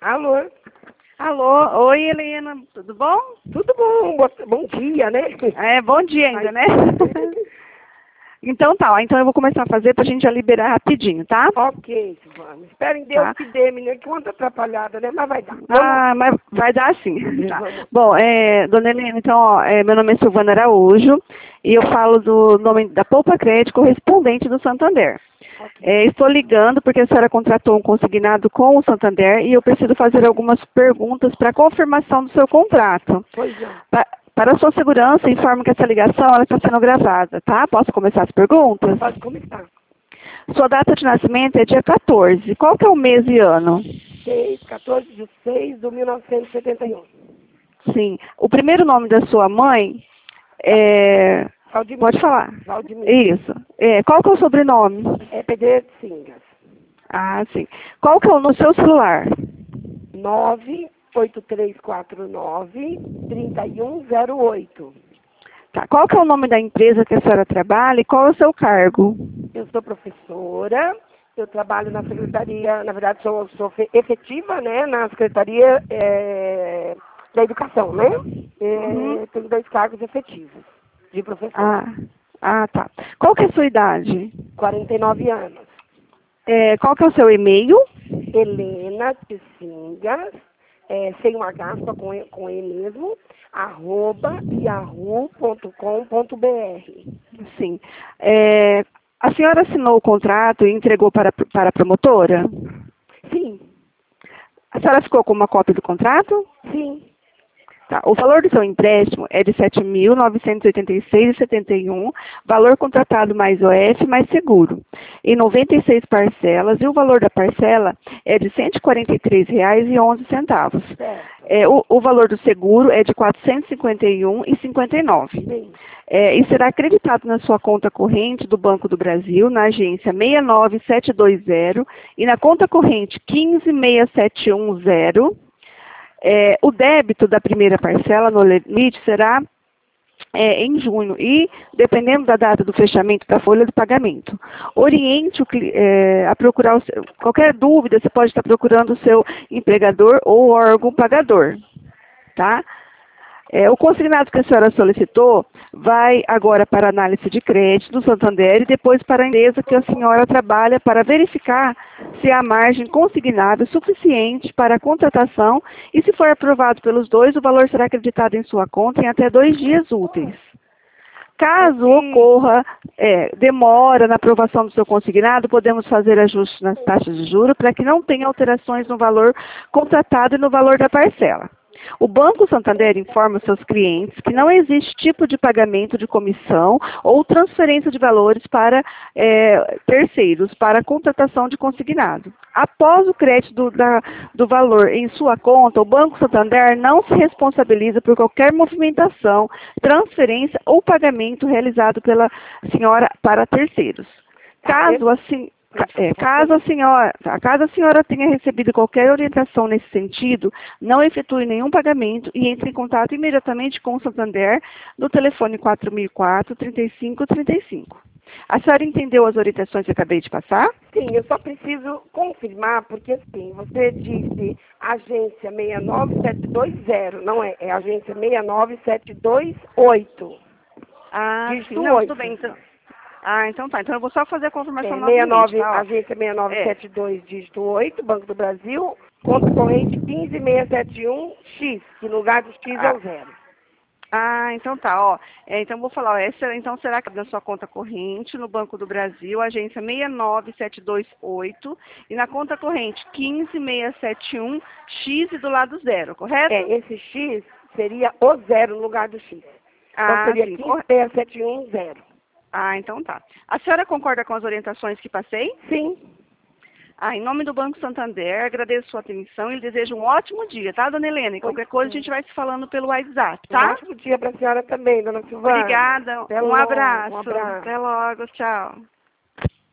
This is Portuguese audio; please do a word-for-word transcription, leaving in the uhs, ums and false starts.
Alô? Alô, oi Helena, tudo bom? Tudo bom, bom, bom dia, né? É, bom dia ainda, Ai. né? Então tá, ó, então eu vou começar a fazer pra gente já liberar rapidinho, tá? Ok, Silvana. Espero em Deus Tá. que dê, menina, que ontem atrapalhada, né? Mas vai dar. Vamos. Ah, mas vai dar sim. Tá. Vamos. Bom, é, dona Helena, então, ó, é, meu nome é Silvana Araújo e eu falo do nome da Poupa Crédito correspondente do Santander. Ok. É, estou ligando porque a senhora contratou um consignado com o Santander e eu preciso fazer algumas perguntas para confirmação do seu contrato. Pois não. Pa- Para a sua segurança, informo que essa ligação ela está sendo gravada, tá? Posso começar as perguntas? Pode começar. Sua data de nascimento é dia quatorze. Qual que é o mês e ano? seis, quatorze de seis de mil novecentos e setenta e um. Sim. O primeiro nome da sua mãe é... Valdemir. Pode falar. Valdemir. Isso. É, qual que é o sobrenome? É Pedreira de Cingas. Ah, sim. Qual que é o no seu celular? nove oito três quatro nove, três um zero oito. Tá. Qual que é o nome da empresa que a senhora trabalha e qual é o seu cargo? Eu sou professora, eu trabalho na secretaria, na verdade sou, sou fe- efetiva, né, na secretaria é, da educação, né? É, Uhum. Tenho dois cargos efetivos de professora. Ah, ah, tá. Qual que é a sua idade? quarenta e nove anos. É, qual que é o seu e-mail? Helena Tessingas, é, sem um H, só com E, com e mesmo, arroba yahoo ponto com ponto br. Sim. É, a senhora assinou o contrato e entregou para, para a promotora? Sim, A senhora ficou com uma cópia do contrato? sim. Tá. O valor do seu empréstimo é de sete mil novecentos e oitenta e seis reais e setenta e um, valor contratado mais O F mais seguro, em noventa e seis parcelas, e o valor da parcela é de cento e quarenta e três reais e onze centavos. Certo. É, o, o valor do seguro é de quatrocentos e cinquenta e um reais e cinquenta e nove centavos. Sim. É, e será acreditado na sua conta corrente do Banco do Brasil, na agência seis nove sete dois zero e na conta corrente um cinco seis sete um zero. É, o débito da primeira parcela no limite será é, em junho e, dependendo da data do fechamento da folha de pagamento. Oriente o, cli- é, a procurar o seu, qualquer dúvida, você pode estar procurando o seu empregador ou órgão pagador, tá? É, o consignado que a senhora solicitou vai agora para a análise de crédito do Santander e depois para a empresa que a senhora trabalha para verificar se há margem consignada suficiente para a contratação e, se for aprovado pelos dois, o valor será acreditado em sua conta em até dois dias úteis. Caso ocorra é, demora na aprovação do seu consignado, podemos fazer ajustes nas taxas de juros para que não tenha alterações no valor contratado e no valor da parcela. O Banco Santander informa seus clientes que não existe tipo de pagamento de comissão ou transferência de valores para é, terceiros para a contratação de consignado. Após o crédito do, da, do valor em sua conta, o Banco Santander não se responsabiliza por qualquer movimentação, transferência ou pagamento realizado pela senhora para terceiros. Caso assim, é, caso a senhora, caso a senhora tenha recebido qualquer orientação nesse sentido, não efetue nenhum pagamento e entre em contato imediatamente com o Santander no telefone quatro mil e quatro, trinta e cinco, trinta e cinco. A senhora entendeu as orientações que eu acabei de passar? Sim, eu só preciso confirmar, porque assim, você disse agência seis nove sete dois zero, não é? É agência seis nove sete dois oito. Ah, Dígito sim. Não, oito. tudo bem. Então. Ah, então tá. Então eu vou só fazer a confirmação É, novamente, sessenta e nove, tá? Ó. agência seis nove É. sete dois, dígito oito, Banco do Brasil, conta corrente um cinco seis sete um X, que no lugar do X é Ah, o zero. ah, então tá, ó. É, então vou falar, ó, essa, então será que é da sua conta corrente no Banco do Brasil, agência seis nove sete dois oito, e na conta corrente um cinco seis sete um X e do lado zero, correto? É, esse X seria o zero no lugar do X. Então Ah, seria sim. um cinco Corre... seis sete um zero. Ah, então tá. A senhora concorda com as orientações que passei? Sim. Ah, em nome do Banco Santander, agradeço sua atenção e lhe desejo um ótimo dia, tá, dona Helena? E qualquer coisa a gente vai se falando pelo WhatsApp, Um tá? ótimo dia para a senhora também, dona Silvana. Obrigada, Até um logo. Um abraço. abraço. Até logo, tchau.